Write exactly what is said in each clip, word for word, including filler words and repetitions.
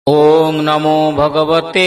ओं नमो भगवते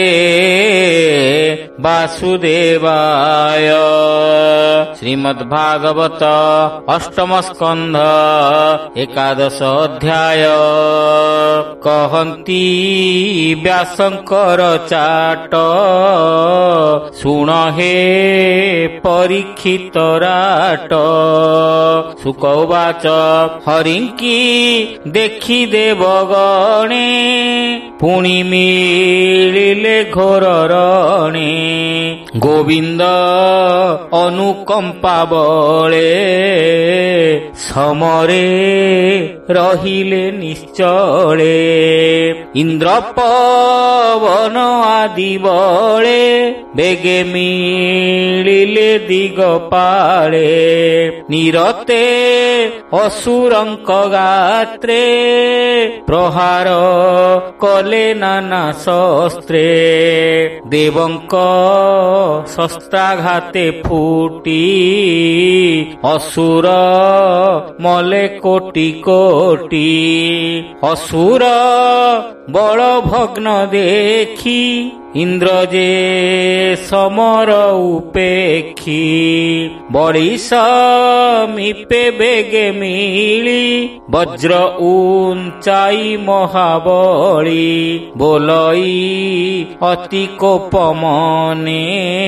वासुदेवाय। श्रीमद्भागवत अष्टम स्कंध एकादश अध्याय। कहन्ति व्यासंकर चाट सुण हे परीक्षित राट। शुक उवाच हरिंकी देखि देवगणे पुणी मिलिले घोर रणे। गोविंद अनुकंपा बळे समरे रहिले निश्चले। इंद्र पवन आदि बळे बेगे मिलिले दिगपाळे। निरते असुरंक गात्रे प्रहार कले नाना शस्त्रे। देवंक शस्त्राघाते फुटी असुर मले कोटि कोटि। असुर बल भग्न देखी इंद्र जे समर उपेक्षी। बड़ी समीपे बेगे मिली वज्र ऊंचाई महाबली। बोलई अति कोप मने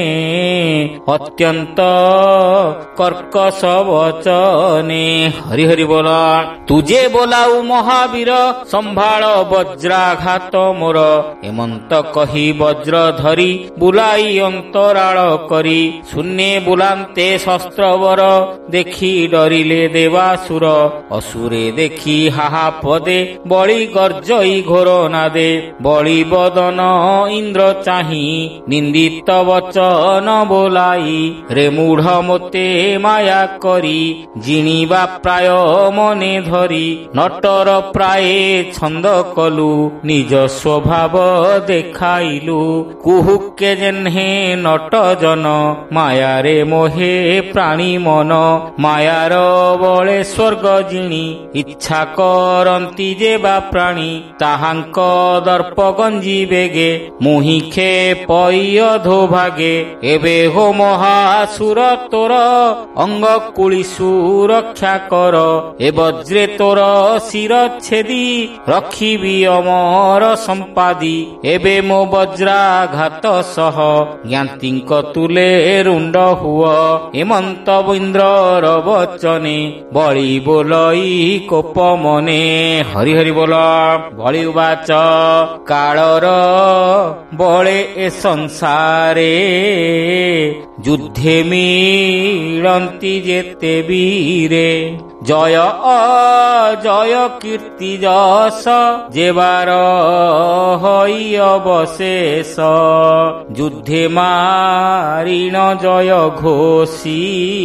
अत्यंत कर्कश वचने। हरि हरि बोला। तुझे बोलाऊ महावीर संभाळ वज्राघात मोर। एमंत कही वज्र धरी बुलाई अंतराळ करी। शून्ये बुलांते शस्त्रवर देखी डरिले देवासुर। असुरे देखी हाहा पदे बळी गर्जई घोर नादे। बळी बदन इंद्र चाही निंदित वचन बोलाई। रे मूढ़ मोते माया करी जिणिबा प्राय मने धरी। नटर प्राये छंद कलु निज स्वभाव देखाइलु। कुहुके जेन्हे नट जन मायारे मोहे प्राणी मन। मायार बळे स्वर्ग जिणी इच्छा करंती जेबा प्राणी। ताहांक दर्प गंजी बेगे मुहिखे पई अधोभागे। एबे हो महासुर तोर अंग कुली सुरक्षा कर। ए वज्रे तोर शिर छेदी रखिबी अमर संपादी। एबे मो वज्राघात सह ज्ञातिंक तुले रुंड हुआ। हेमंत इंद्रर वचने बळी बोलई कोप मने। हरि हरि बोल। बळी उवाच काळर बळे ए संसारे युद्धे मिळंती जेते वीरे। जय अजय कीर्ति जस जेबार हई अवशेष। युद्धे मारिण जय घोषी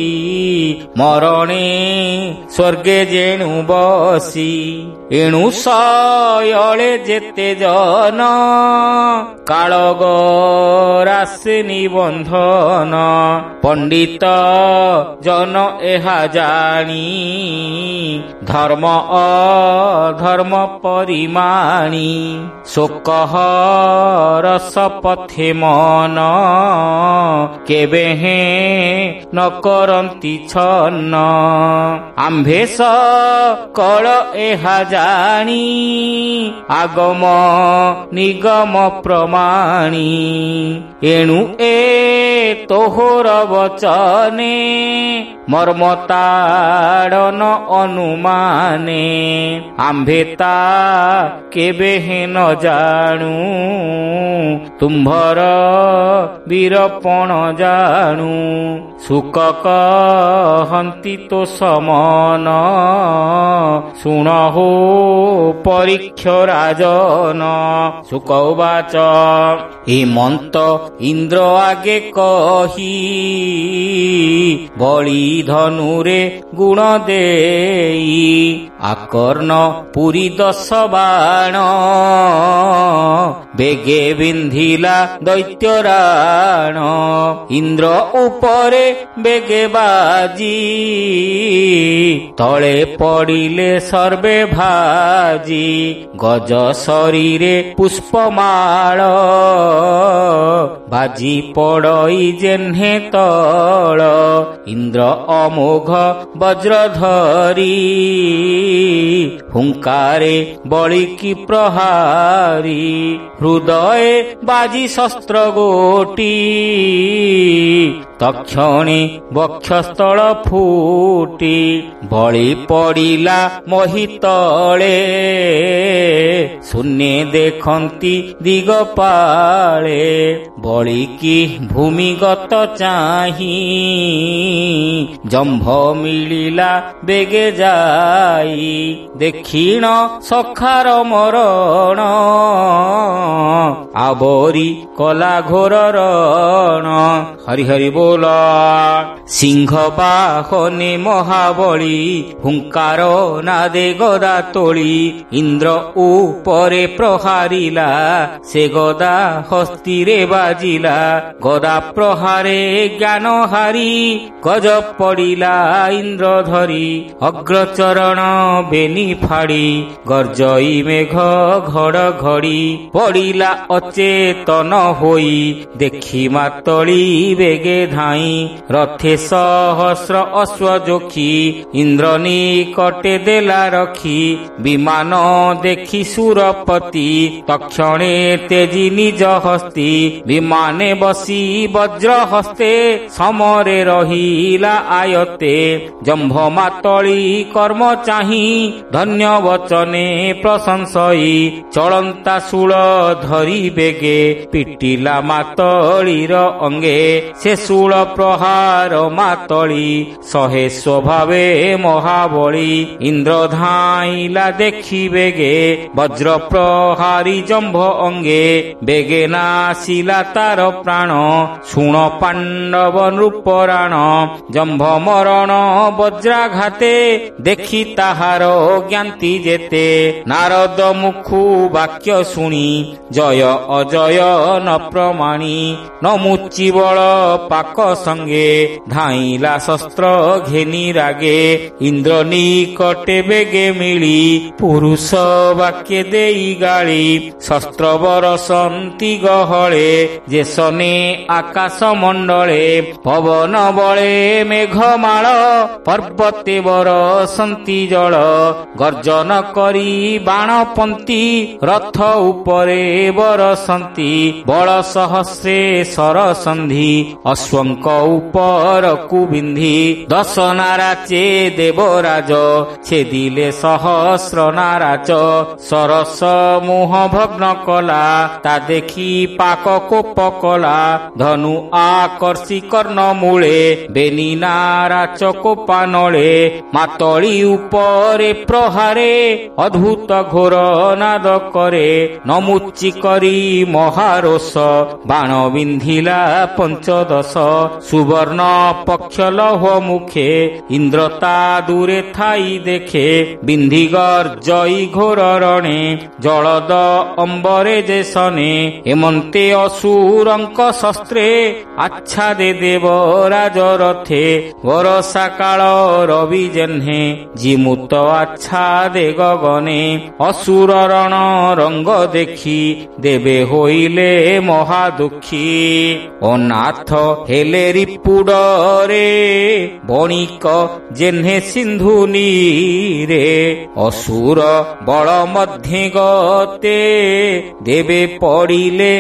मरणे स्वर्गे जेणु बसी। एणु सयळे जेते जन काळगरासे निबंधन। पंडित जन एहा जानी धर्म अधर्म परिमाणी। शोकह रस पथे मन केबे हे न करंती छन्न। आम्भेश कळ एहा जानी आगम निगम प्रमाणी। एणु ए तोहर वचने मर्मताड़न अनुमाने। आम्भेता केबे हे न जानू तुम्भर वीरपण जानू। सुक कहंती तो समन सुण हो परीक्ष राजन। शुक उवाच हेमंत इंद्र आगे कही बळी धनुरे गुण देई। आकर्ण पुरी दश बाण ବେଗେ ବିନ୍ଧିଲା ଦୈତ୍ୟରାଣ। ଇନ୍ଦ୍ର ଉପରେ ବେଗେ ବାଜି ତଳେ ପଡ଼ିଲେ ସର୍ବେ ଭାଜି। ଗଜ ଶରୀରେ ପୁଷ୍ପମାଳ ବାଜି ପଡ଼ଇ ଯେହ୍ନେ ତଳ। ଇନ୍ଦ୍ର ଅମୋଘ ବଜ୍ର ଧରି ହୁଙ୍କାରେ ବଳିକି ପ୍ରହାରୀ। ହୃଦଏ ବାଜି ଶସ୍ତ୍ର ଗୋଟି ତକ୍ଷଣେ ବକ୍ଷସ୍ଥଳ ଫୁଟି। ବଳି ପଡ଼ିଲା ମହିତଳେ ଶୂନ୍ୟେ ଦେଖନ୍ତି ଦିଗପାଳେ। ବଳିକି ଭୂମିଗତ ଚାହିଁ ଜମ୍ଭ ମିଳିଲା ବେଗେ ଯାଇ। ଦେଖିଣ ସଖାର ମରଣ ଆବରି କଲା ଘୋର ରଣ। ହରି ହରି ବୋଲ। ସିଂହ ବାହନେ ମହାବଳୀ ହୁଙ୍କାର ନାଦେ ଗଦା ତୋଳି। ଇନ୍ଦ୍ର ଉପରେ ପ୍ରହାରିଲା ସେ ଗଦା ହସ୍ତିରେ ବାଜିଲା। ଗଦା ପ୍ରହାରେ ଜ୍ଞାନ ହାରି ଗଜ ପଡ଼ିଲା ଇନ୍ଦ୍ର ଧରି। ଅଗ୍ରଚରଣ ବେନି ଫାଡ଼ି ଗର୍ଜଇ ମେଘ ଘଡ଼ ଘଡ଼ି। ପଡ଼ିଲା ଅଚେତନ ହୋଇ ଦେଖି ମାତଳି ବେଗେ ଧାଇଁ। ରଥେ ସହସ୍ର ଅଶ୍ଵ ଯୋଖି ଇନ୍ଦ୍ର ନିକଟେ ଦେଲା ରଖି। ବିମାନ ଦେଖି ସୁରପତି ତକ୍ଷଣେ ତେଜି ନିଜ ହସ୍ତି। ବିମାନେ ବସି ବଜ୍ର ହସ୍ତେ ସମରେ ରହିଲା ଆୟତେ। ଜମ୍ଭ ମାତଳି କର୍ମ ଚାହିଁ ଧନ୍ୟ ବଚନେ ପ୍ରଶଂସଇ। ଚଳନ୍ତା ଶୂଳ ଧରି ବେଗେ ପିଟିଲା ମାତଳିର ଅଙ୍ଗେ। ସେ ଶୂଳ ପ୍ରହାର ମାତଳି ଶହେ ସ୍ୱଭାବେ ମହାବଳୀ। ଇନ୍ଦ୍ର ଧାଇଁଲା ଦେଖି ବେଗେ ବଜ୍ର ପ୍ରହାରୀ ଜମ୍ଭ ଅଙ୍ଗେ। ବେଗେ ନାସିଲା ତାର ପ୍ରାଣ ଶୁଣ ପାଣ୍ଡବ ନୃପରାଣ। ଜମ୍ଭ ମରଣ ବଜ୍ରାଘାତେ ଦେଖି ତାହାର ଜ୍ଞାନ୍ତି ଯେତେ। ନାରଦ ମୁଖୁ ବାକ୍ୟ ଶୁଣି ଜୟ ଅଜୟ ନ ପ୍ରମାଣି। ନ ମୁଚି ବଳ ପାକ ସଙ୍ଗେ ଧାଇଁଲା ଶସ୍ତ୍ର ଘେନି ରାଗେ। ଇନ୍ଦ୍ର ନିକଟେ ବେଗେ ମିଳି ପୁରୁଷ ବାକ୍ୟ ଦେଇ ଗାଳି। ଶସ୍ତ୍ର ବରସନ୍ତି ଗହଳେ ଯେସନେ ଆକାଶ ମଣ୍ଡଳେ। ପବନ ବଳେ ମେଘମାଳ ପର୍ବତେ ବରସନ୍ତି ଜଳ। ଗର୍ଜନ କରି ବାଣପନ୍ତି ରଥ ଉପରେ ବରସନ୍ତି। ବଳ ସହସ୍ରେ ସରସନ୍ଧି ଅଶ୍ୱଙ୍କ ଉପରକୁ ବିନ୍ଧି। ଦଶ ନାରାଚେ ଦେବରାଜ ଛେଦିଲେ ସହସ୍ର ନାରାଚ। ସରସ ମୁହ ଭଗ୍ନ କଲା ତା ଦେଖି ପାକ କୋପ କଲା। ଧନୁ ଆକର୍ଷି କର୍ଣ୍ଣ ମୂଳେ ବେନି ନାରାଚ କୋପା ନଳେ। ମାତଳି ଉପରେ ପ୍ରହାରେ ଅଦ୍ଭୁତ ଘୋର ନାଦ କରେ। ନମୁଚି କରି ମହାରୋଷ ବାଣ ବିନ୍ଧିଲା ପଞ୍ଚଦଶ। ସୁବର୍ଣ୍ଣ ପକ୍ଷ ଲୌହ ମୁଖେ ଇନ୍ଦ୍ର ତା ଦୂରେ ଥାଇ ଦେଖେ। ବିନ୍ଧି ଗର୍ଜଇ ଘୋର ରଣେ ଜଳଦ ଅମ୍ବରେ ଯେସନେ। ଏମନ୍ତେ ଅସୁରଙ୍କ ଶସ୍ତ୍ରେ ଆଚ୍ଛାଦେ ଦେବ ରାଜ ରଥେ। ବରଷା କାଳ ରବି ଯେହ୍ନେ ଜିମୁତ ଆଚ୍ଛାଦେ ଗଗନେ। ଅସୁର ରଣ ରଙ୍ଗ ଦେଖି ଦେବେ ହୋଇଲେ ମହାଦୁଃଖୀ। ଅନାଥ ହେଲେ ରିପୁଡରେ ବଣିକ ଯେହ୍ନେ ସିନ୍ଧୁ ନୀରେ। ଅସୁର ବଳ ମଧ୍ୟେ ଗତେ ଦେବେ ପଡ଼ିଲେ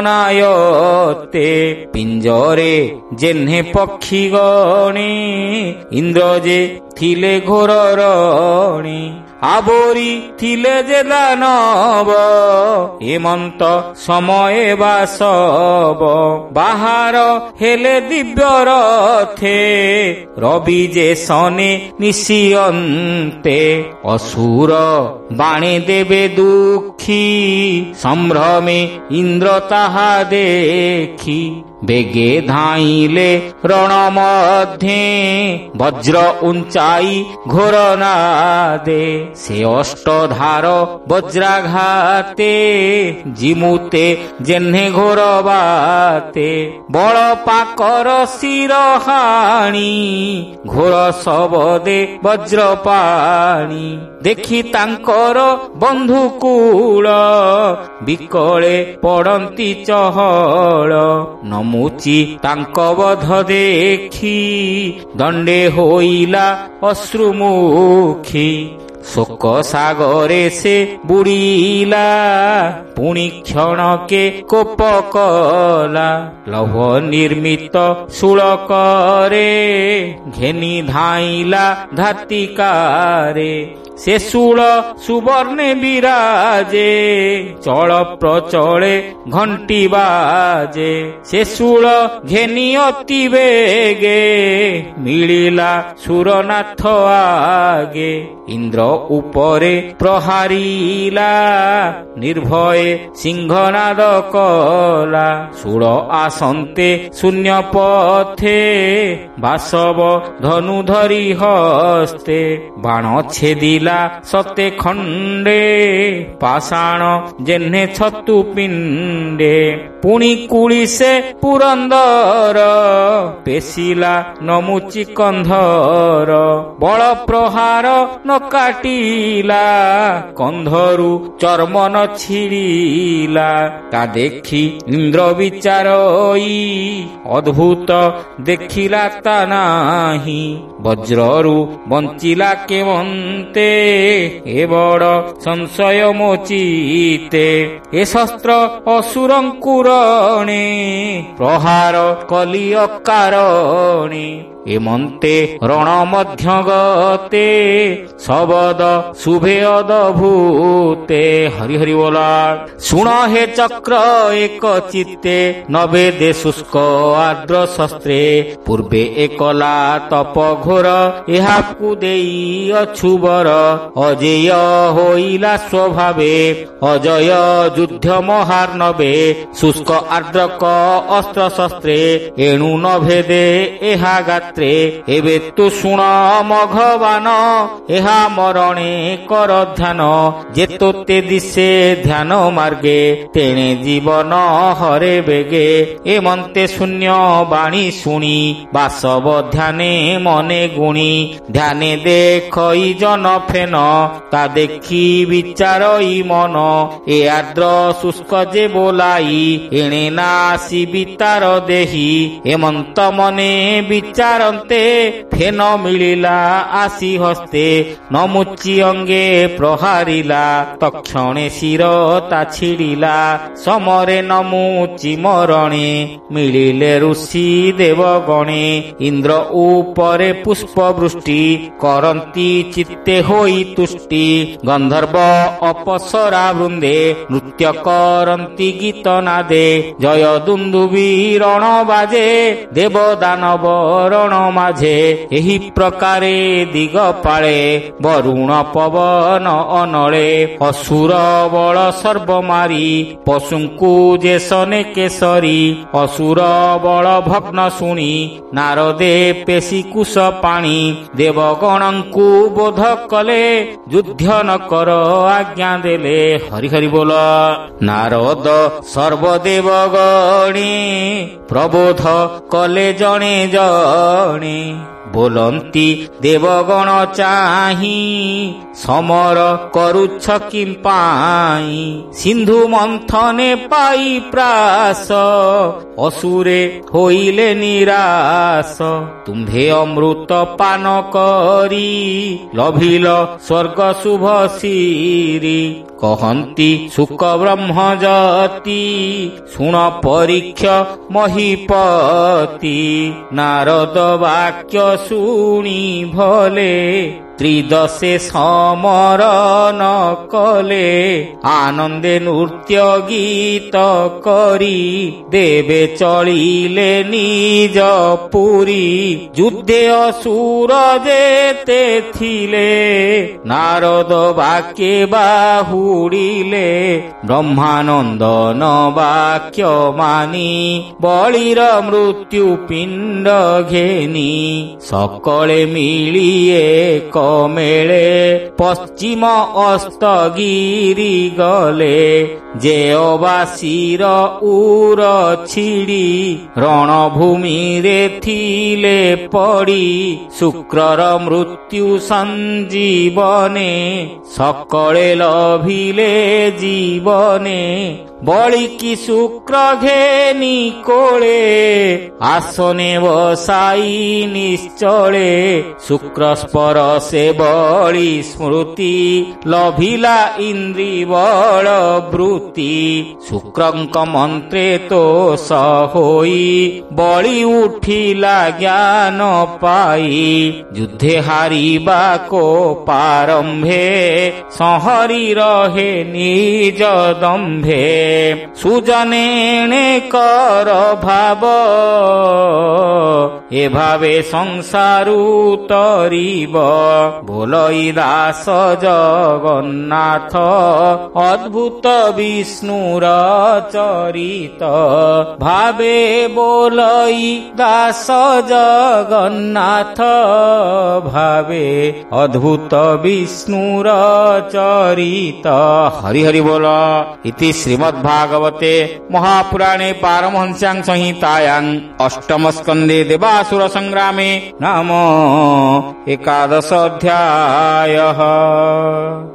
ଅନାୟତେ। ପିଞ୍ଜରେ ଯେହ୍ନେ ପକ୍ଷୀ ଗଣେ ଇନ୍ଦ୍ର ଯେ ଥିଲେ ଘୋର ରଣେ। ଆବୋରି ଥିଲେ ଯେ ଦାନବ ଏମନ୍ତ ସମୟ ବାସବ। ବାହାର ହେଲେ ଦିବ୍ୟ ରଥେ ରବି ଯେ ସନେ ନିଶିଅନ୍ତେ। ଅସୁର ବାଣେ ଦେବେ ଦୁଃଖୀ ସମ୍ଭ୍ରମେ ଇନ୍ଦ୍ର ତାହା ଦେଖି। ବେଗେ ଧାଇଁଲେ ରଣ ମଧ୍ୟେ ବଜ୍ର ଉଞ୍ଚାଇ ଘୋର ନାଦେ। ସେ ଅଷ୍ଟଧାର ବଜ୍ରାଘାତେ ଜିମୁତେ ଜେହ୍ନେ ଘୋର ବାତେ ବଳ ପାକର ଶିର ହାଣି ଘୋର ଶବଦେ ବଜ୍ରପାଣି ଦେଖି ତାଙ୍କର ବନ୍ଧୁକୂଳ ବିକଳେ ପଡନ୍ତି ଚହଳ ନମୁଚି ତାଙ୍କ ବଧ ଦେଖି ଦଣ୍ଡେ ହୋଇଲା ଅଶ୍ରୁମୁଖୀ ଶୋକ ସାଗରେ ସେ ବୁଡ଼ିଲା ପୁଣି କ୍ଷଣକେ କୋପ କଲା ଲୌହ ନିର୍ମିତ ଶୂଳକରେ ଘେନି ଧାଇଲା ଧାତିକାରେ ସେ ଶୂଳ ସୁବର୍ଣ୍ଣେ ବିରାଜେ ଚଳ ପ୍ରଚଳେ ଘଣ୍ଟି ବାଜେ ସେ ଶୂଳ ଘେନି ଅତି ବେଗେ ମିଳିଲା ସୁରନାଥ ଆଗେ ଇନ୍ଦ୍ର ଉପରେ ପ୍ରହାରିଲା ନିର୍ଭୟ ସିଂହନାଦ କଲା ଶୂଳ ଆସନ୍ତେ ଶୂନ୍ୟ ପଥେ ବାସବ ଧନୁ ଧରି ହସ୍ତେ ବାଣ ଛେଦିଲା ସତେ ଖଣ୍ଡେ ପାଷାଣ ଜେହ୍ନେ ଛତୁ ପିଣ୍ଡେ ପୁଣି କୁଳିସେ ପୁରନ୍ଦର ପେଶିଲା ନମୁଚି କନ୍ଧର ବଳ ପ୍ରହାର ନ କାଟିଲା କନ୍ଧରୁ ଚର୍ମ ନ ଛିଡ଼ିଲା ତା ଦେଖି ଇନ୍ଦ୍ର ବିଚାରଇ ଅଦ୍ଭୁତ ଦେଖିଲା ତା ନାହିଁ ବଜ୍ରରୁ ବଞ୍ଚିଲା କେମନ୍ତେ ଏ ବଡ଼ ସଂଶୟ ମୋଚିତେ ଏ ଶସ୍ତ୍ର ଅସୁରଙ୍କୁରଣେ ପ୍ରହାର କଲି ଅକାରଣେ ଏମନ୍ତେ ରଣ ମଧ୍ୟ ଗତେ ଶବଦ ଶୁଭେ ଅଦଭୂତେ ହରି ହରି ବୋଲା ଶୁଣ ହେ ଚକ୍ର ଏକ ଚିତ୍ତେ ନବେ ଦେ ଶୁଷ୍କ ଆର୍ଦ୍ର ଶସ୍ତ୍ରେ ପୂର୍ବେ ଏକଲା ତପ ଘୋର ଏହାକୁ ଦେଇ ଅଛୁବର ଅଜେୟ ହୋଇଲା ସ୍ୱଭାବେ ଅଜୟ ଯୁଦ୍ଧ ମହାର୍ଣ୍ଣବେ ଶୁଷ୍କ ଆର୍ଦ୍ରକ ଅସ୍ତ୍ର ଶସ୍ତ୍ରେ ଏଣୁ ନ ଭେଦେ ଏହା ଗାତ୍ରେ ଏବେ ତୁ ଶୁଣ ମଘବାନ ଏହା ମରଣେ କର ଧ୍ୟାନ ଯେ ତୋତେ ଦିଶେ ଧ୍ୟାନ ମାର୍ଗେ ତେଣେ ଜୀବନ ହରେ ବେଗେ ଏମନ୍ତେ ଶୂନ୍ୟ ବାଣୀ ଶୁଣି ବାସବ ଧ୍ୟାନେ ମନେ ଗୁଣି ଧ୍ୟାନେ ଦେଖଇ ଜନ ଫେନ ତା ଦେଖି ବିଚାରଇ ମନ ଏ ଆର୍ଦ୍ର ଶୁଷ୍କ ଯେ ବୋলাই ଏଣେ ନା ଆସିବି ତାର ଦେହି ଏମନ୍ତ ମନେ ବିଚାର ଫେନ ମିଳିଲା ଆସି ହସ୍ତେ ନମୁଚି ଅଙ୍ଗେ ପ୍ରହାରିଲା ତକ୍ଷଣେ ଶିର ତା ଛିଡ଼ିଲା ସମରେ ନମୁଚି ମରଣେ ମିଳିଲେ ଋଷି ଦେବଗଣେ ଇନ୍ଦ୍ର ଉପରେ ପୁଷ୍ପ ବୃଷ୍ଟି କରନ୍ତି ଚିତ୍ତେ ହୋଇ ତୁଷ୍ଟି ଗନ୍ଧର୍ବ ଅପସରା ବୃନ୍ଦେ ନୃତ୍ୟ କରନ୍ତି ଗୀତ ନାଦେ ଜୟ ଦୁନ୍ଦୁବି ରଣ ବାଜେ ଦେବ ଦାନବ ରଣ ମାଝେ ଏହି ପ୍ରକାରେ ଦିଗ ପାଳେ ବରୁଣ ପବନ ଅନଳେ ଅସୁର ବଳ ସର୍ବ ମାରି ପଶୁଙ୍କୁ ଯେ ସନେ କେଶରୀ ଅସୁର ବଳ ଭଗ୍ନ ଶୁଣି ନାରଦେ ପେଶି କୁଶ ପାଣି ଦେବଗଣଙ୍କୁ ବୋଧ କଲେ ଯୁଦ୍ଧ ନ କର ଆଜ୍ଞା ଦେଲେ ହରି ହରି ବୋଲ ନାରଦ ସର୍ବଦେବଗଣେ ପ୍ରବୋଧ କଲେ ଜଣେ ଜଣେ ବୋଲନ୍ତି ଦେବଗଣ ଚାହିଁ ସମର କରୁଛ କିମ୍ପାଇଁ ସିନ୍ଧୁ ମନ୍ଥନେ ପାଇ ପ୍ରାସ ଅସୁରେ ହୋଇଲେ ନିରାଶ ତୁମ୍ଭେ ଅମୃତ ପାନ କରି ଲଭିଲ ସ୍ୱର୍ଗ ଶୁଭ ସିରି କହନ୍ତି ସୁକ ବ୍ରହ୍ମଜତି ଶୁଣ ପରୀକ୍ଷ ମହିପତି ନାରଦ ବାକ୍ୟ ଶୁଣି ଭଲେ ତ୍ରିଦଶେ ସମରନ କଲେ ଆନନ୍ଦେ ନୃତ୍ୟ ଗୀତ କରି ଦେବେ ଚଳିଲେ ନିଜ ପୁରୀ ଯୁଦ୍ଧେ ଅସୁର ଯେତେ ଥିଲେ ନାରଦ ବାକ୍ୟେ ବାହୁଡ଼ିଲେ ବ୍ରହ୍ମାନନ୍ଦନ ବାକ୍ୟ ମାନି ବଳିର ମୃତ୍ୟୁ ପିଣ୍ଡ ଘେନି ସକଳେ ମିଳିଏ মেଳେ পশ্চিম অস্তগিরি গলে ଯେଅବାସୀର ଉର ଛିଡ଼ି ରଣଭୂମିରେ ଥିଲେ ପଡ଼ି ଶୁକ୍ରର ମୃତ୍ୟୁ ସଞ୍ଜୀବନେ ସକଳେ ଲଭିଲେ ଜୀବନେ ବଳିକି ଶୁକ୍ର ଘେନି କୋଳେ ଆସନେ ବସାଇ ନିଶ୍ଚଳେ ଶୁକ୍ର ସ୍ପରଶେ ବଳି ସ୍ମୃତି ଲଭିଲା ଇନ୍ଦ୍ରି ବଳ ବୃତ୍ତି ଶୁକ୍ରଙ୍କ ମନ୍ତ୍ରେ ତୋଷ ହୋଇ ବଳି ଉଠିଲା ଜ୍ଞାନ ପାଇ ଯୁଦ୍ଧେ ହାରିବା କୋ ପାରମ୍ଭେ ସଂହରି ରହେ ନିଜ ଦମ୍ଭେ ସୁଜନେଣେ କର ଭାବ ଏ ଭାବେ ସଂସାରୁ ତରିବ ବୋଲଇ ଦାସ ଜଗନ୍ନାଥ ଅଦ୍ଭୁତ ବିଷ୍ଣୁର ଚରିତ ଭାବେ ବୋଲଇ ଦାସ ଜଗନ୍ନାଥ ଭାବେ ଅଦ୍ଭୁତ ବିଷ୍ଣୁର ଚରିତ। ହରି ହରି ବୋଲ। ଇତି ଶ୍ରୀମଦ୍ଭାଗବତେ ମହାପୁରାଣେ ପାରମହଂସ୍ୟାଂ ସଂହିତାୟାଂ ଅଷ୍ଟମ ସ୍କନ୍ଧେ ଦେବାସୁର ସଂଗ୍ରାମେ ନାମ ଏକାଦଶ ଅଧ୍ୟାୟः।